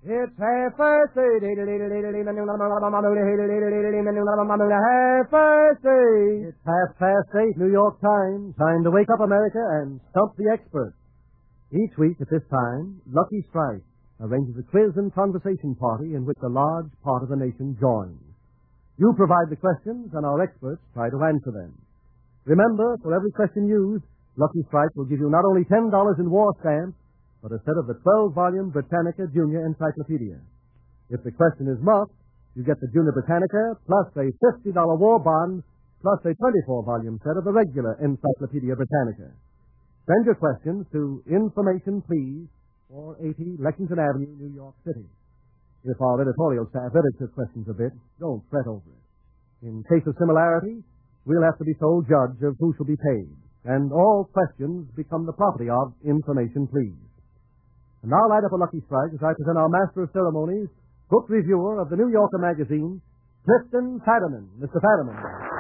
It's half past eight. Half past eight. It's 8:30, New York Times. Time to wake up America and stump the experts. Each week at this time, Lucky Strike arranges a quiz and conversation party in which a large part of the nation joins. You provide the questions, and our experts try to answer them. Remember, for every question used, Lucky Strike will give you not only $10 in war stamps, but a set of the 12-volume Britannica Junior Encyclopedia. If the question is muffed, you get the Junior Britannica plus a $50 war bond plus a 24-volume set of the regular Encyclopedia Britannica. Send your questions to Information Please, 480 Lexington Avenue, New York City. If our editorial staff edits your questions a bit, don't fret over it. In case of similarity, we'll have to be sole judge of who shall be paid, and all questions become the property of Information Please. And now light up a Lucky Strike as I present our Master of Ceremonies, book reviewer of the New Yorker magazine, Clifton Fadiman. Mr. Fadiman.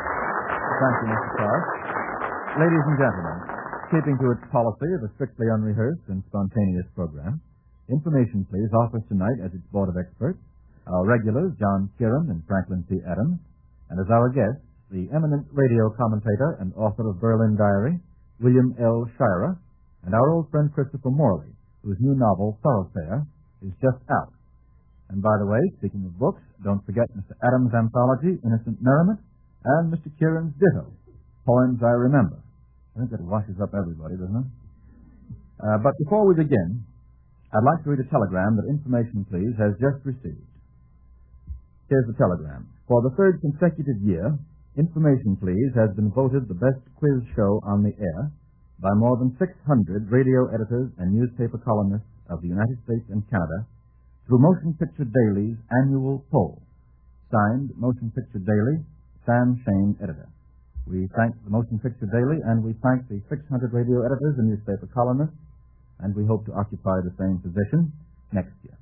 Thank you, Mr. Clark. Ladies and gentlemen, keeping to its policy of a strictly unrehearsed and spontaneous program, Information Please offers tonight as its board of experts our regulars, John Kieran and Franklin C. Adams, and as our guests, the eminent radio commentator and author of Berlin Diary, William L. Shirer, and our old friend Christopher Morley, whose new novel, Thoroughfare, is just out. And by the way, speaking of books, don't forget Mr. Adams' anthology, Innocent Merriment, and Mr. Kieran's ditto, Poems I Remember. I think that washes up everybody, doesn't it? But before we begin, I'd like to read a telegram that Information Please has just received. Here's the telegram. For the third consecutive year, Information Please has been voted the best quiz show on the air by more than 600 radio editors and newspaper columnists of the United States and Canada through Motion Picture Daily's annual poll. Signed, Motion Picture Daily, Sam Shane, editor. We thank the Motion Picture Daily, and we thank the 600 radio editors and newspaper columnists, and we hope to occupy the same position next year.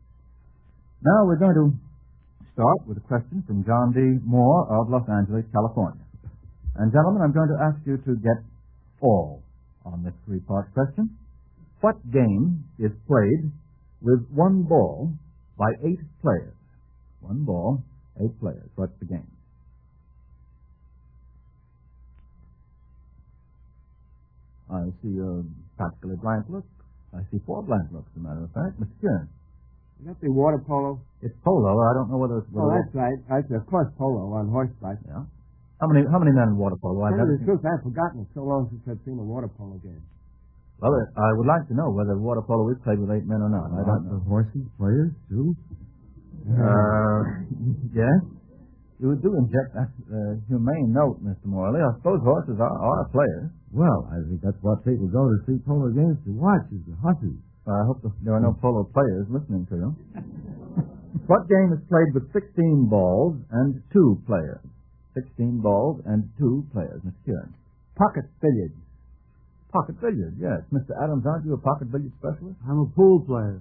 Now we're going to start with a question from John D. Moore of Los Angeles, California. And gentlemen, I'm going to ask you to get all on this three-part question. What game is played with one ball by 8 players? One ball, 8 players. What's the game? I see a practically blank look. I see 4 blank looks, as a matter of fact. Mr. Kieran. Is that the water polo? It's polo. I don't know whether it's... Oh, that's right. That's, of course, polo on horseback. Yeah. How many men in water polo? Tell you the truth, I've forgotten it so long since I've seen a water polo game. Well, I would like to know whether water polo is played with 8 men or not. I don't know. The horses, players, too? Yes. You do inject that humane note, Mr. Morley. I suppose horses are players. Well, I think that's what people go to see polo games to watch, is the horses. I hope there are no polo players listening to you. What game is played with 16 balls and 2 players? 16 balls and 2 players, Mr. Kieran. Pocket billiards. Pocket billiards, yes. Mr. Adams, aren't you a pocket billiard specialist? I'm a pool player.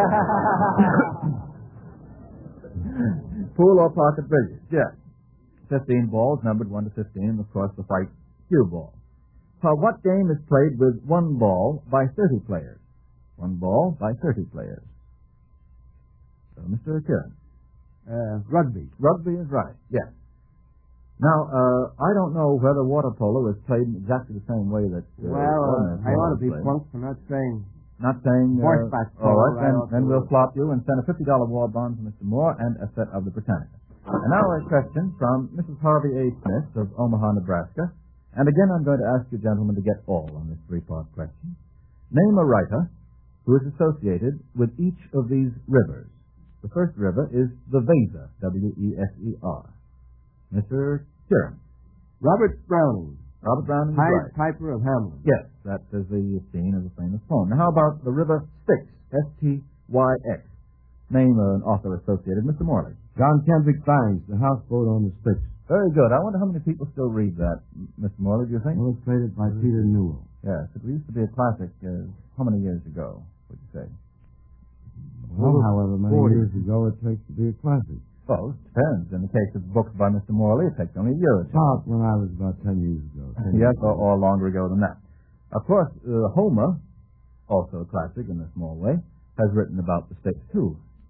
Pool or pocket billiards, yes. 15 balls, numbered 1 to 15, and of course the white cue ball. So what game is played with 1 ball by 30 players? 1 ball by 30 players. So, Mr. Kieran. Rugby. Rugby is right, yes. Now, I don't know whether water polo is played in exactly the same way that... I ought to be flunked for not saying... Not saying... horseback polo. All right, then we'll flop you and send a $50 war bond to Mr. Moore and a set of the Britannica. And now a question from Mrs. Harvey A. Smith of Omaha, Nebraska. And again, I'm going to ask you gentlemen to get all on this 3-part question. Name a writer who is associated with each of these rivers. The first river is the Weser, W-E-S-E-R. Mr. Kieran. Robert Browning. Robert Browning is Pied right. Piper of Hamelin. Yes, that is the scene of the famous poem. Now, how about the river Styx, S-T-Y-X? Name an author associated. Mr. Morley. John Kendrick Bangs, The Houseboat on the Styx. Very good. I wonder how many people still read that, Mr. Morley, do you think? Illustrated by Peter Newell. Yes, it used to be a classic how many years ago, would you say? Well, however many years ago it takes to be a classic. Well, it depends. In the case of books by Mr. Morley, it takes only a year or two. When I was about 10 years ago. Yes, or longer ago than that. Of course, Homer, also a classic in a small way, has written about the Styx, too.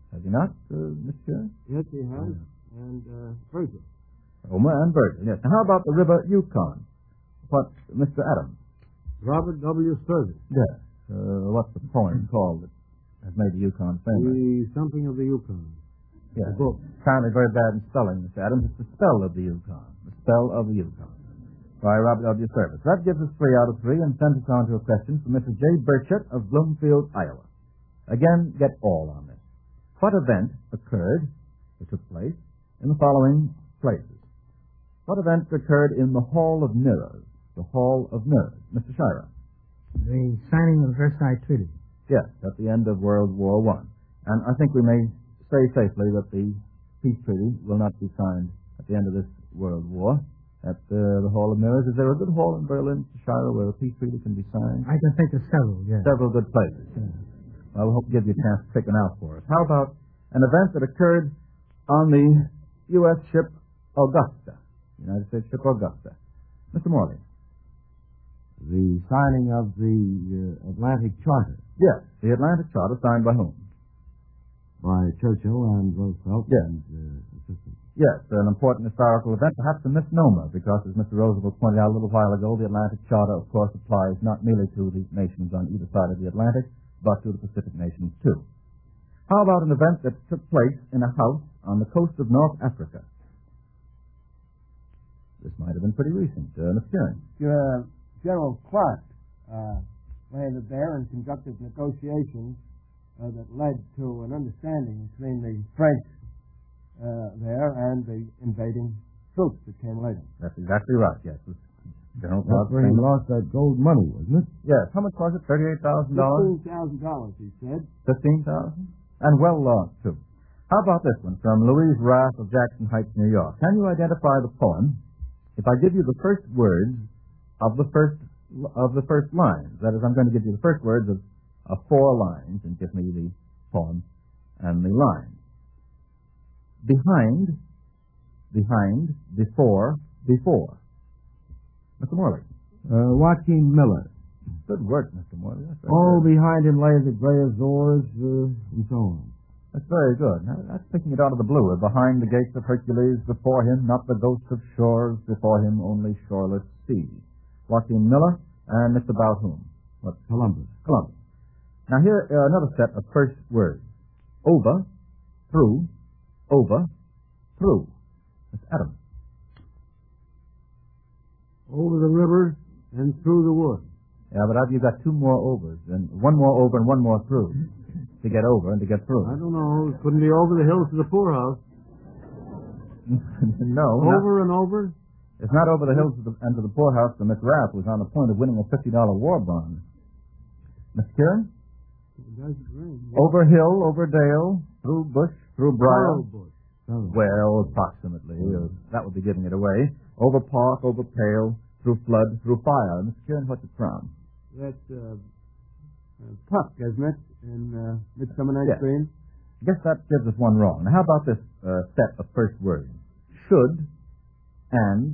Has he not, Mr. Curran? Yes, he has. And Virgil. Homer and Virgil, yes. Now, how about the River Yukon? What, Mr. Adams? Robert W. Sturgis. Yes. What's the poem called that has made the Yukon famous? The Something of the Yukon. Yes. The book. Apparently very bad in spelling, Mr. Adams. It's the spell of the Yukon. The spell of the Yukon. By Robert W. Sturgis. That gives us 3 out of 3 and sends us on to a question from Mr. J. Burchett of Bloomfield, Iowa. Again, get all on this. What event occurred, or took place, in the following places? What event occurred in the Hall of Mirrors? The Hall of Mirrors. Mr. Shira. The signing of the Versailles Treaty. Yes, at the end of World War I. And I think we may say safely that the peace treaty will not be signed at the end of this World War at the Hall of Mirrors. Is there a good hall in Berlin, Mr. Shira, where a peace treaty can be signed? I can think of several, yes. Several good places. I will hope to give you a chance to pick one out for us. How about an event that occurred on the U.S. ship Augusta, United States ship Augusta? Mr. Morley. The signing of the Atlantic Charter. Yes, the Atlantic Charter signed by whom? By Churchill and Roosevelt. Yes. And assistants. Yes, an important historical event, perhaps a misnomer, because as Mr. Roosevelt pointed out a little while ago, the Atlantic Charter, of course, applies not merely to the nations on either side of the Atlantic, but to the Pacific nations, too. How about an event that took place in a house on the coast of North Africa? This might have been pretty recent. Mr. Curran. General Clark landed there and conducted negotiations that led to an understanding between the French there and the invading troops that came later. That's exactly right, yes. General Clark. That's where he lost that gold money, wasn't it? Yes. How much was it? $38,000? $15,000, he said. $15,000? And well lost, too. How about this one from Louise Raff of Jackson Heights, New York? Can you identify the poem if I give you the first words of the first lines? That is, I'm going to give you the first words of 4 lines and give me the poem and the line. Behind, before. Mr. Morley. Joaquin Miller. Good work, Mr. Morley. All behind him lay the gray Azores, and so on. That's very good. Now, that's picking it out of the blue. Behind the gates of Hercules, before him, not the ghosts of shores, before him only shoreless sea. Joaquin Miller, and it's about whom? What? Columbus. Now here, another set of first words. Over, through, That's Adam. Over the river and through the wood. Yeah, but have you got 2 more overs, and 1 more over and 1 more through to get over and to get through? I don't know. It couldn't be over the hills to the poorhouse. No. Over and over? It's not over the hills and to the poorhouse, for Miss Rapp was on the point of winning a $50 war bond. Miss Kieran? It doesn't ring. Over hill, over dale, through bush, through briar. Bush. Well, approximately. That would be giving it away. Over park, over pale, through flood, through fire. Miss Kieran, what's it from? That's Puck, isn't it? In Midsummer Night's Dream? I guess that gives us 1 wrong. Now, how about this set of first words? Should, and,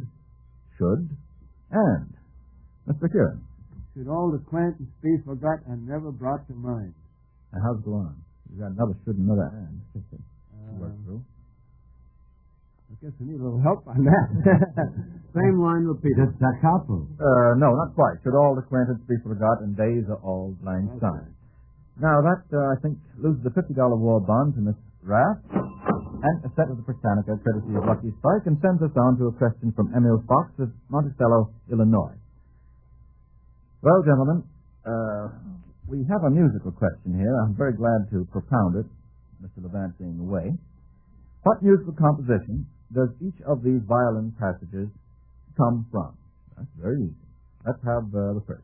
Mr. Kieran. Should old acquaintance be forgot and never brought to mind? Now, how's it go on? You've got another should and another and. Work through. I guess we need a little help on that. Same line repeated. That's helpful. No, not quite. Should all acquaintance be forgot and days are all lang syne. Now, that, I think, loses the $50 war bond to Miss Raff and a set of the Britannica, courtesy of Lucky Strike, and sends us on to a question from Emil Fox of Monticello, Illinois. Well, gentlemen, we have a musical question here. I'm very glad to propound it, Mr. Levant being away. What musical composition does each of these violin passages come from? That's very easy. Let's have the first.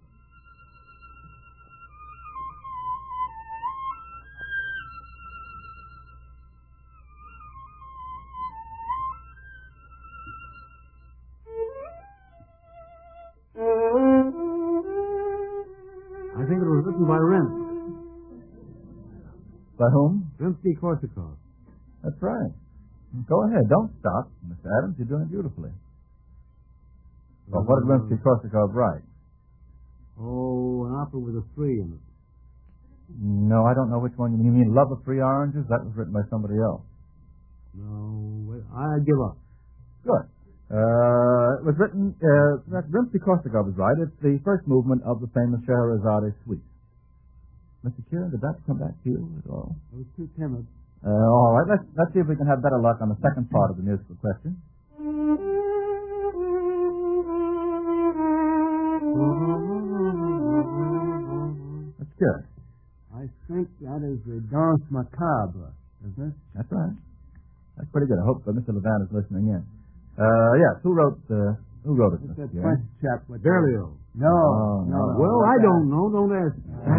I think it was written by Rimsky. By whom? Rimsky-Korsakov. That's right. Go ahead. Don't stop, Mr. Adams. You're doing beautifully. Well, what did Rimsky-Korsakov write? Oh, an opera with a 3 in it. No, I don't know which one you mean. You mean Love of Free Oranges? That was written by somebody else. No, I give up. Good. It was written, that Rimsky-Korsakov was right. It's the first movement of the famous Scheherazade suite. Mr. Kieran, did that come back to you at all? It was too timid. All right, let's see if we can have better luck on the second part of the musical question. That's good. I think that is the Danse Macabre, isn't it? That's right. That's pretty good. I hope Mr. Levan is listening in. Yes, who wrote it? It's that Mr. French chap with Berlioz. No. Well, I don't know. Don't ask.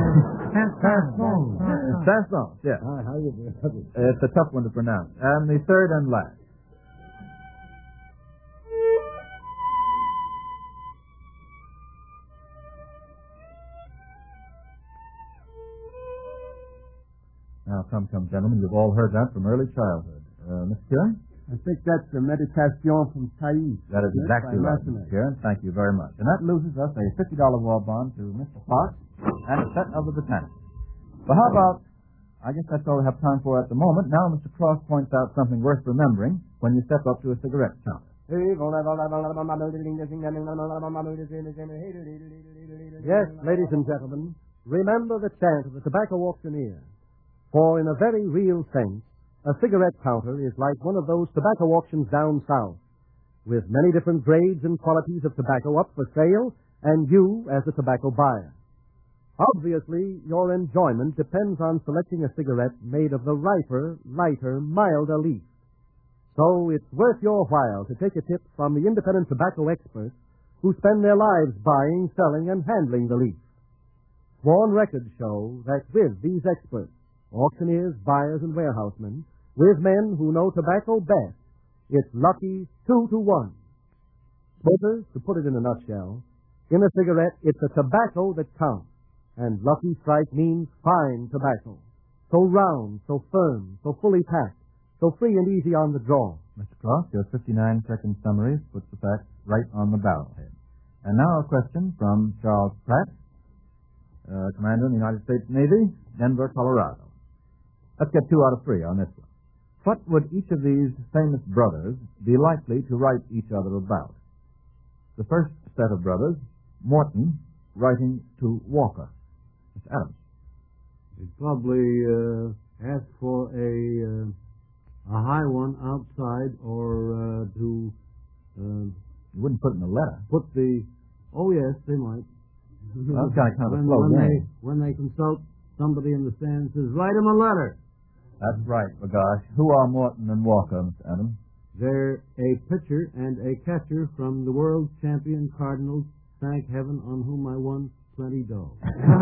Saint-Saëns, yes. How you doing? It's a tough one to pronounce. And the third and last. Now, come, gentlemen. You've all heard that from early childhood. Mr. Kieran? I think that's the Meditation from Thais. That is exactly right, Mr. Kieran. Thank you very much. And that loses us a $50 war bond to Mr. Fox and a set of the Botanicals. But how about, I guess that's all we have time for at the moment. Now Mr. Cross points out something worth remembering when you step up to a cigarette counter. Yes, ladies and gentlemen, remember the chant of the tobacco auctioneer. For in a very real sense, a cigarette counter is like one of those tobacco auctions down south, with many different grades and qualities of tobacco up for sale, and you as a tobacco buyer. Obviously, your enjoyment depends on selecting a cigarette made of the riper, lighter, milder leaf. So it's worth your while to take a tip from the independent tobacco experts who spend their lives buying, selling, and handling the leaf. Sworn records show that with these experts, auctioneers, buyers, and warehousemen, with men who know tobacco best, it's lucky 2 to 1. Smokers, to put it in a nutshell, in a cigarette, it's a tobacco that counts. And Lucky Strike means fine tobacco. So round, so firm, so fully packed, so free and easy on the draw. Mr. Cross, your 59-second summary puts the facts right on the barrelhead. And now a question from Charles Pratt, Commander in the United States Navy, Denver, Colorado. Let's get 2 out of 3 on this one. What would each of these famous brothers be likely to write each other about? The first set of brothers, Morton, writing to Walker. Mr. Adams. He'd probably ask for a high one outside, or to You wouldn't put it in a letter. put the. Oh yes, they might. Well, that's kind of a slow game. When they consult somebody in the stand, says, write him a letter. That's right, Bagash. Who are Morton and Walker, Mr. Adams? They're a pitcher and a catcher from the world champion Cardinals. Thank heaven, on whom I won plenty dough.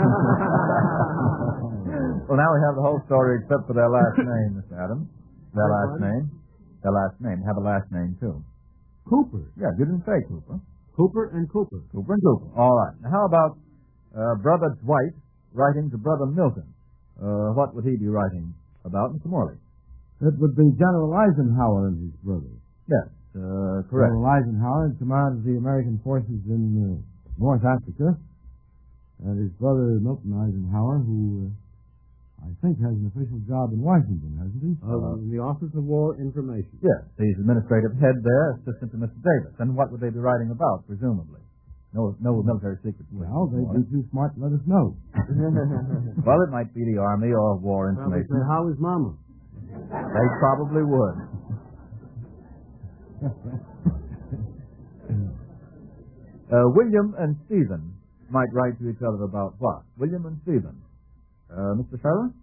Well, now we have the whole story except for their last name, Mr. Adams. Their last name. Their last name. Have a last name, too. Cooper. Yeah, you didn't say Cooper. Cooper and Cooper. Cooper and Cooper. All right. Now, how about Brother Dwight writing to Brother Milton? What would he be writing about, Mr. Morley? It would be General Eisenhower and his brothers. Yes, correct. General Eisenhower in command of the American forces in North Africa, and his brother Milton Eisenhower, who I think has an official job in Washington, hasn't he? In the Office of War Information. Yes, he's administrative head there, assistant to Mr. Davis. And what would they be writing about, presumably? No military secrets. Well, they'd be too smart to let us know. Well, it might be the Army or War Probably Information. say, how is Mama? They probably would. William and Stephen might write to each other about what? William and Stephen. Mr. Farrell?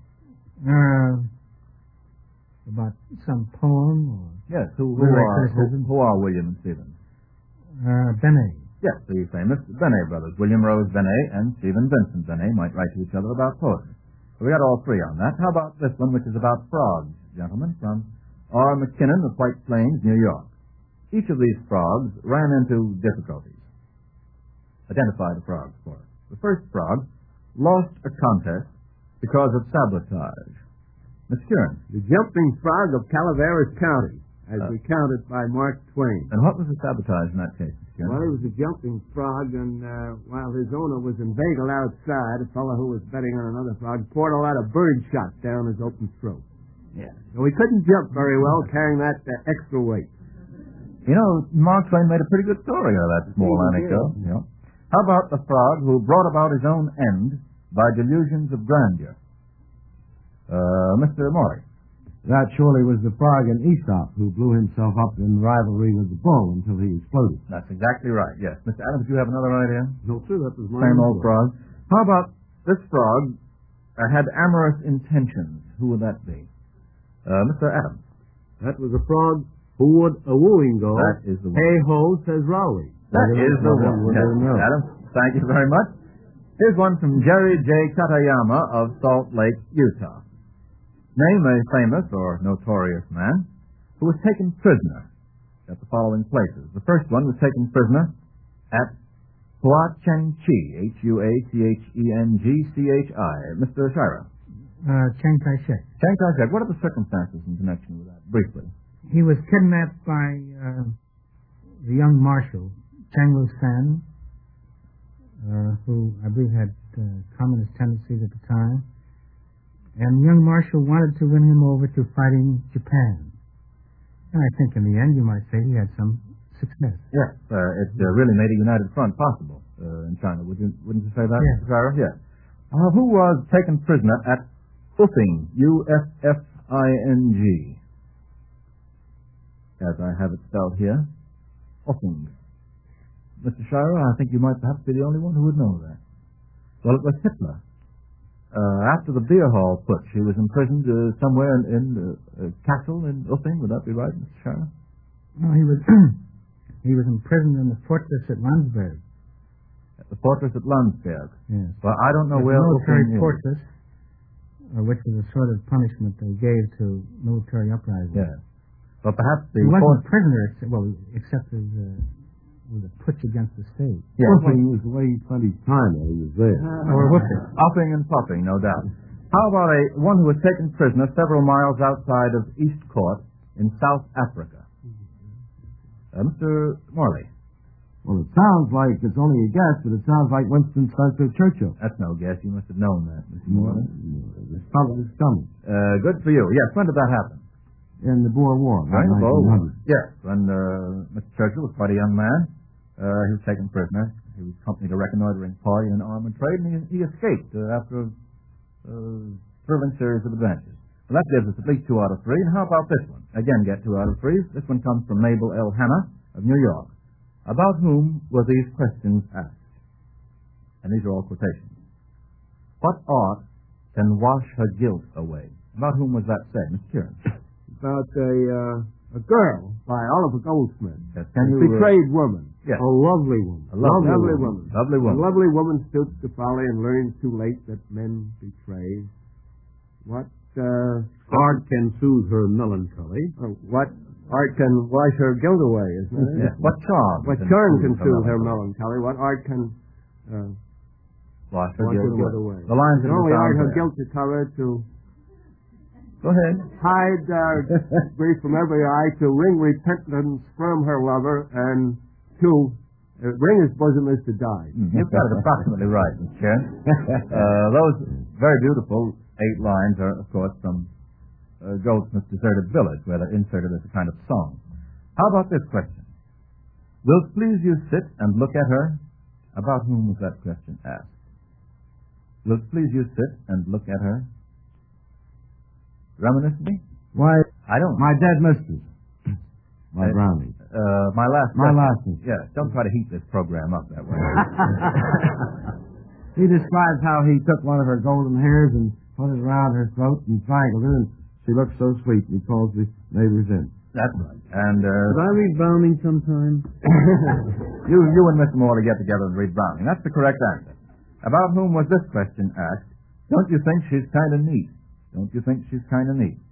About some poem or Yes, who Lyric criticism. are William and Stephen? Benet. Yes, the famous Benet brothers. William Rose Benet and Stephen Vincent Benet might write to each other about poetry. So we got all 3 on that. How about this one, which is about frogs, gentlemen, from R. McKinnon of White Plains, New York. Each of these frogs ran into difficulties. Identify the frogs for us. The first frog lost a contest because of sabotage. Mr. Kieran. The jumping frog of Calaveras County, as recounted by Mark Twain. And what was the sabotage in that case? Jim? Well, he was a jumping frog, and while his owner was inveigled outside, a fellow who was betting on another frog poured a lot of bird shot down his open throat. Yeah. So he couldn't jump very well, carrying that extra weight. You know, Mark Twain made a pretty good story out of that small He anecdote. Yeah. How about the frog who brought about his own end by delusions of grandeur? Mr. Morley. That surely was the frog in Aesop who blew himself up in rivalry with the bull until he exploded. That's exactly right, yes. Mr. Adams, do you have another idea? No, sir, that was my Same old frog. How about this frog had amorous intentions? Who would that be? Mr. Adams. That was a frog who would a wooing go. That is the one. Hey ho, says Rowley. That is the one. Yes, Mr. Adams, thank you very much. Here's one from Jerry J. Katayama of Salt Lake, Utah. Name a famous or notorious man who was taken prisoner at the following places. The first one was taken prisoner at Hua Cheng Chi, Huatchenghchi. Mr. Shira. Chiang Kai-shek. Chiang Kai-shek, what are the circumstances in connection with that, briefly? He was kidnapped by the young marshal, Chang Lu-san, who I believe had communist tendencies at the time. And the young marshal wanted to win him over to fighting Japan. And I think in the end, you might say he had some success. Yes, it really made a united front possible in China. Wouldn't you say that, Yes. Mr. Shira? Yes. Who was taken prisoner at Uffing, Uffing, as I have it spelled here? Uffing. Mr. Shira, I think you might perhaps be the only one who would know that. Well, it was Hitler. After the beer hall putsch, he was imprisoned somewhere in a castle in Uffing. Would that be right, Mr. Shire? No, he was he was imprisoned in the fortress at Landsberg. At the fortress at Landsberg. Yes. Well, I don't know where military Uffing is. fortress, which was a sort of punishment they gave to military uprisings. Yes. But perhaps the He wasn't a prisoner, except as with a putsch against the state. Yes. Uffing was the way he spent his time while he was there. Or Uffing. Uffing and puffing, no doubt. How about one who was taken prisoner several miles outside of East Court in South Africa? Mr. Morley. Well, it sounds like it's only a guess, but it sounds like Winston Spencer Churchill. That's no guess. You must have known that, Mr. Morley. The stomach. Good for you. Yes, when did that happen? In the Boer War. During the Boer War. 1900. Yes, when Mr. Churchill was quite a young man. He was taken prisoner. He was accompanied a reconnoitering party in an armament trade, and he escaped after a thrilling series of adventures. Well, that gives us at least 2 out of 3. And how about this one? Again, get 2 out of 3. This one comes from Mabel L. Hanna of New York. About whom were these questions asked? And these are all quotations. What art can wash her guilt away? About whom was that said, Miss Kieran? About a girl by Oliver Goldsmith. Yes, A betrayed woman. Yes. A lovely woman. A lovely woman. Lovely A woman. lovely woman stoops to folly and learns too late that men betray. What Art can soothe her melancholy. what art can wash her guilt away, isn't it? Yes. What charm? What charm can soothe her melancholy? What art can Wash her wash guilt her away? The lines The in the only art sound her there. guilt to cover, to Go ahead. hide grief from every eye, to wring repentance from her lover, and to wring his bosom is to die. You've got it approximately right, Miss Karen. Those very beautiful 8 lines are, of course, from Goldsmith's Deserted Village, where they're inserted as a kind of song. How about this question? Will't please you sit and look at her? About whom was that question asked? Will't please you sit and look at her? Reminiscently? Why, I don't. my dead mistress. My Browning. My last. My question. last one. Yes. Don't try to heat this program up that way. He describes how he took one of her golden hairs and put it around her throat and strangled her, and she looked so sweet, and he calls the neighbors in. That's right. And Did I read Browning sometime? you and Mr. Morley get together and read Browning. That's the correct answer. About whom was this question asked? Don't you think she's kind of neat? Don't you think she's kind of neat?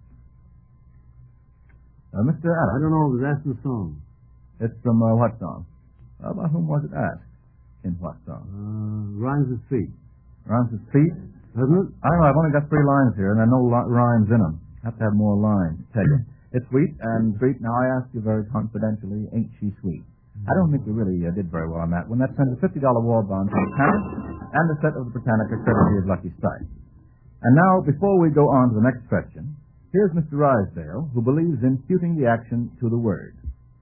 Mr. I Adams. don't know, but that's the song. It's from what song? About whom was it asked? In what song? Rhymes with feet. Rhymes with feet? Doesn't it? I don't know. I've only got 3 lines here, and there are no rhymes in them. Have to have more lines. Tell you. It's sweet and sweet. Now I ask you very confidentially, ain't she sweet? I don't think we really did very well on that one. That sends a $50 war bond to the parent and the set of the Britannica courtesy of Lucky Strike. And now, before we go on to the next question, here's Mr. Rysdale, who believes in suiting the action to the word.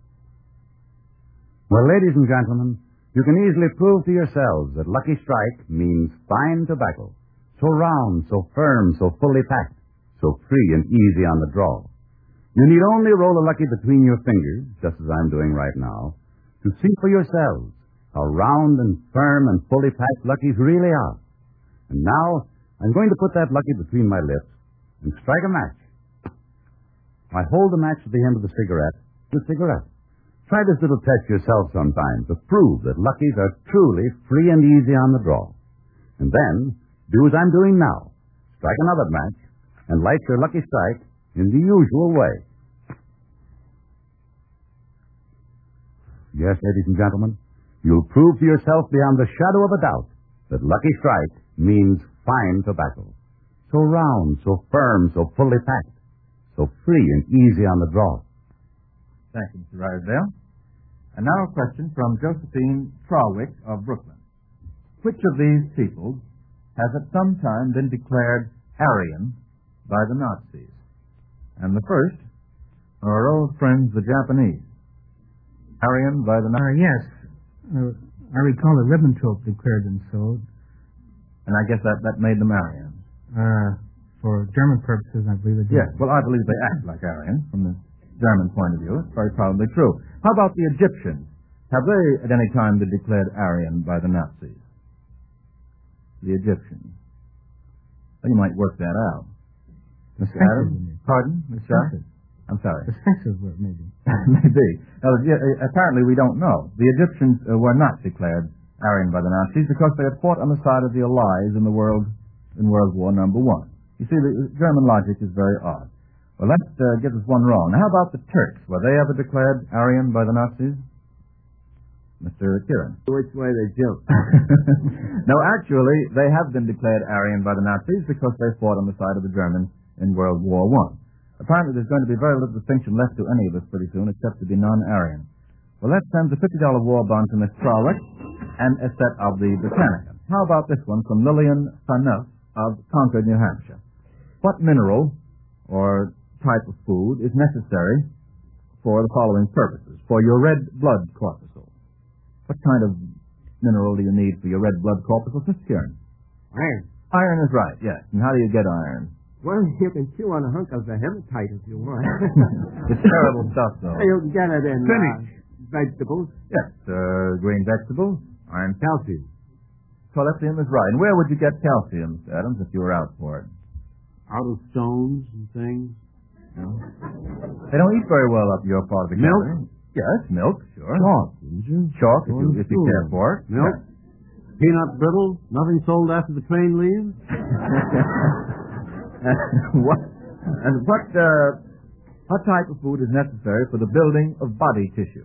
Well, ladies and gentlemen, you can easily prove to yourselves that Lucky Strike means fine tobacco. So round, so firm, so fully packed, so free and easy on the draw. You need only roll a Lucky between your fingers, just as I'm doing right now, to see for yourselves how round and firm and fully packed Luckies really are. And now, I'm going to put that Lucky between my lips and strike a match. I hold the match at the end of the cigarette. Try this little test yourself sometime to prove that Luckies are truly free and easy on the draw. And then, do as I'm doing now. Strike another match and light your Lucky Strike in the usual way. Yes, ladies and gentlemen, you'll prove to yourself beyond the shadow of a doubt that Lucky Strike means fine tobacco. So round, so firm, so fully packed, so free and easy on the draw. Thank you, Mr. Rysdale. And now a question from Josephine Trawick of Brooklyn. Which of these people has at some time been declared Aryan by the Nazis? And the first are our old friends, the Japanese. Aryan by the Nazis? Yes. I recall that Ribbentrop declared them so. And I guess that made them Aryan. For German purposes, I believe it did. Yes, well, I believe they act like Aryan from the German point of view. It's very probably true. How about the Egyptians? Have they at any time been declared Aryan by the Nazis? The Egyptians. Well, you might work that out. Mr. Adams? Pardon? Mr. Adams? I'm sorry. The Sphinxes were, maybe. Maybe. Apparently we don't know. The Egyptians were not declared Aryan by the Nazis because they had fought on the side of the Allies in World War I. You see, the German logic is very odd. Well, that gives us one wrong. Now, how about the Turks? Were they ever declared Aryan by the Nazis? Mr. Kieran. Which way they jump? No, actually, they have been declared Aryan by the Nazis because they fought on the side of the Germans in World War I. Apparently, there's going to be very little distinction left to any of us pretty soon except to be non-Aryan. Well, that sends a $50 war bond to Miss Trawick and a set of the Britannica. How about this one from Lillian Faneuf of Concord, New Hampshire? What mineral or type of food is necessary for the following purposes? For your red blood corpuscle. What kind of mineral do you need for your red blood corpuscle, Mr. Kieran? Iron. Iron is right, yes. And how do you get iron? Well, you can chew on a hunk of the hematite if you want. It's terrible stuff, though. You can get it in Spinach. Vegetables. Yes, green vegetables, iron. Calcium. Calcium is right. And where would you get calcium, Mr. Adams, if you were out for it? Out of stones and things. No? They don't eat very well up your part of the Milk? country. Yes, milk, sure. Chalk, didn't you? Chalk, if you care for it. Milk? Peanut brittle? Nothing sold after the train leaves? What type of food is necessary for the building of body tissue?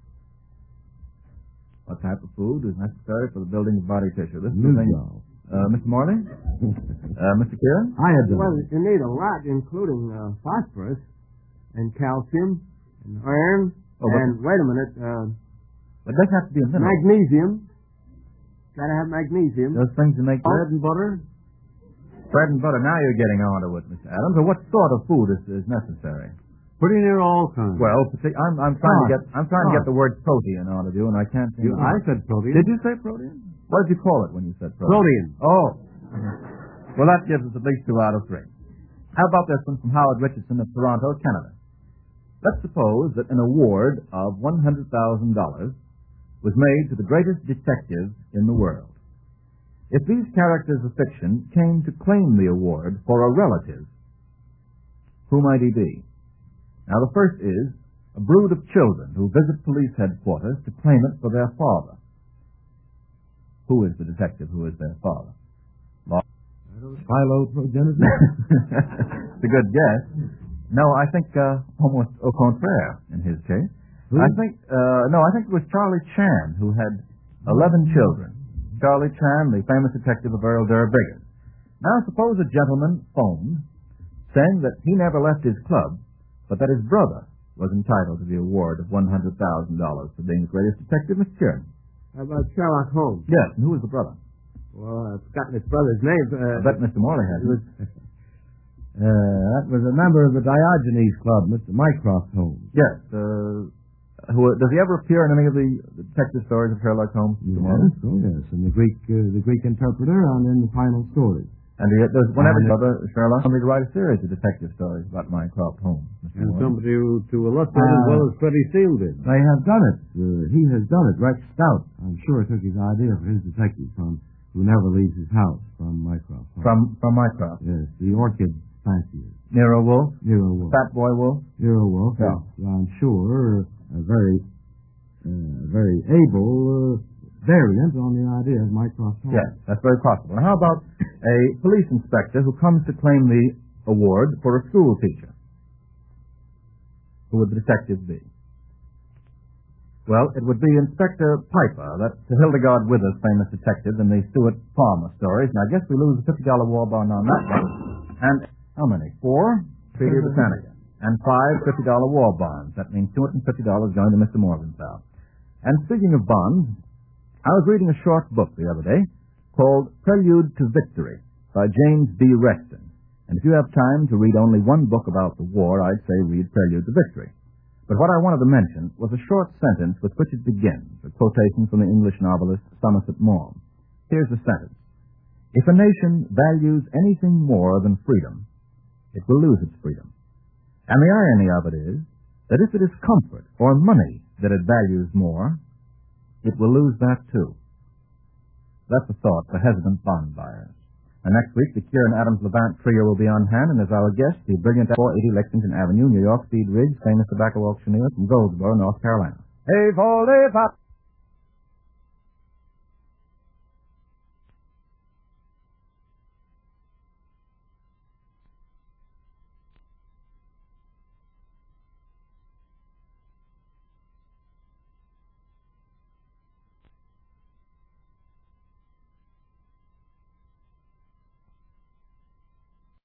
What type of food is necessary for the building of body tissue? This is the thing. Mr. Morley? Mr. Kieran? I had Well, you need a lot, including phosphorus and calcium and iron and, wait a minute, It doesn't have to be a mineral. magnesium. Got to have magnesium. Those things that make bread and butter. bread and butter. Now you're getting on to it, Mr. Adams. Or what sort of food is necessary? Pretty near all kinds. Well, I'm trying to get the word protein out of you, and I can't think. I said protein. Did you say protein? What did you call it when you said protein? Protein. Oh. Well, that gives us at least 2 out of 3. How about this one from Howard Richardson of Toronto, Canada? Let's suppose that an award of $100,000 was made to the greatest detective in the world. If these characters of fiction came to claim the award for a relative, who might he be? Now, the first is a brood of children who visit police headquarters to claim it for their father. Who is the detective who is their father? Phyloprogenitors? It's a good guess. No, I think almost au contraire in his case. Who? I think it was Charlie Chan who had 11 children. Charlie Chan, the famous detective of Earl Durr Biggers. Now, suppose a gentleman phoned saying that he never left his club, but that his brother was entitled to the award of $100,000 for being the greatest detective, Mr. Kieran? How about Sherlock Holmes? Yes, and who was the brother? Well, I've forgotten his brother's name. I bet Mr. Morley has it. That was a member of the Diogenes Club, Mr. Mycroft Holmes. Yes. Does he ever appear in any of the detective stories of Sherlock Holmes, Mr. Morley? Yes, oh yes, and the Greek interpreter and in the final story. And does whenever brother Sherlock somebody to write a series of detective stories about Mycroft Holmes, Mr. And Morley? somebody to illustrate as well as Freddie Seal did. They have done it. He has done it. Rex Stout, I'm sure, took his idea for his detective from Who Never Leaves His House from Mycroft. From Mycroft? Yes, the Orchid Fancier. Nero Wolfe? Nero Wolfe. Fat Boy Wolfe? Nero Wolfe, yeah. I'm sure, a very able variant on the idea of Mycroft Holmes. Yes, that's very possible. Now, how about a police inspector who comes to claim the award for a school teacher? Who would the detective be? Well, it would be Inspector Piper, that's Hildegard Withers' famous detective in the Stuart Palmer stories, and I guess we lose a $50 war bond on that one. And how many? 4? Treaty of Britannica. And 5 $50 war bonds. That means $250 going to Mr. Morgenthau. And speaking of bonds, I was reading a short book the other day called Prelude to Victory by James B. Reston. And if you have time to read only one book about the war, I'd say read Prelude to Victory. But what I wanted to mention was a short sentence with which it begins, a quotation from the English novelist Somerset Maugham. Here's the sentence. If a nation values anything more than freedom, it will lose its freedom. And the irony of it is that if it is comfort or money that it values more, it will lose that too. That's a thought for hesitant bond buyers. And next week, the Kieran Adams Levant Trio will be on hand, and as our guest, the brilliant 480 Lexington Avenue, New York Speed Ridge, famous tobacco auctioneer from Goldsboro, North Carolina. Hey,